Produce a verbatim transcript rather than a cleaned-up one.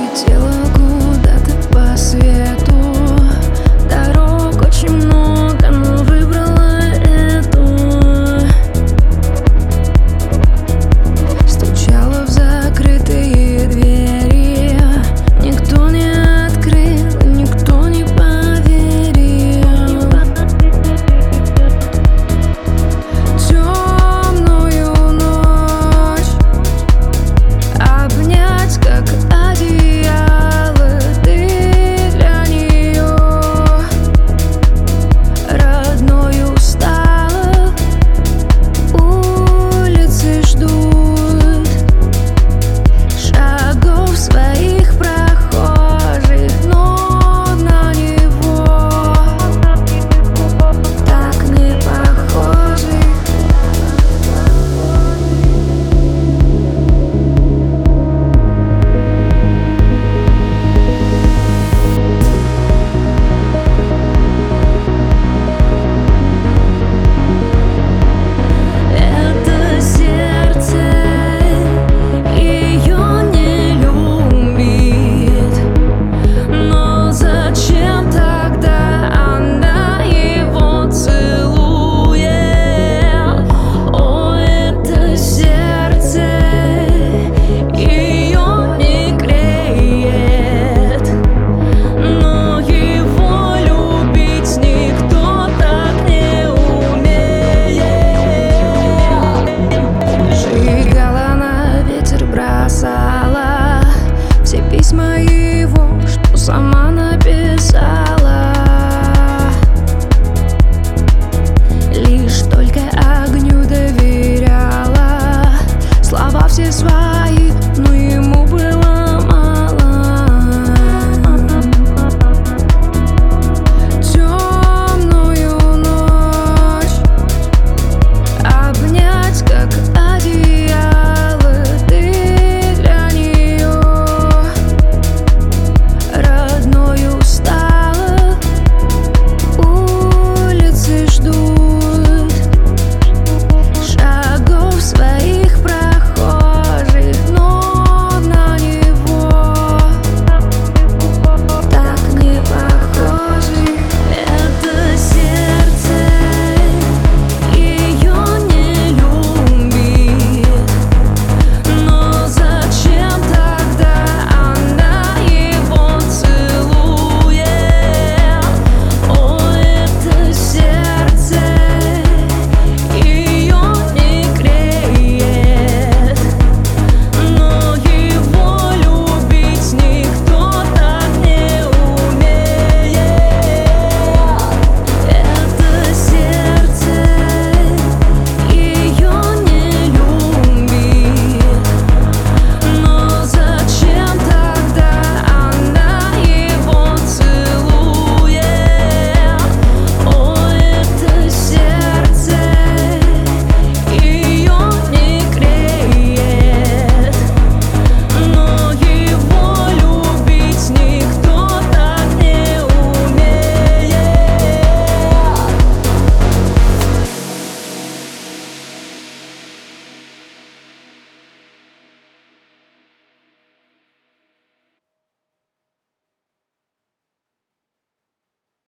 Летела куда-то по свету, дорог очень много, но выбрала эту. Стучала в закрытые двери, никто не открыл, никто не поверил. Темную ночь обнять, как одеяло, ты для нее родною стала. Улицы ждут шагов своих прохожих, но на него так не похожи. Это сердце ее не любит, но зачем тогда она его целует? О, это сердце ее не греет, но его любить никто так не умеет. Сжигала, на ветер бросала все письма его, что сама написала.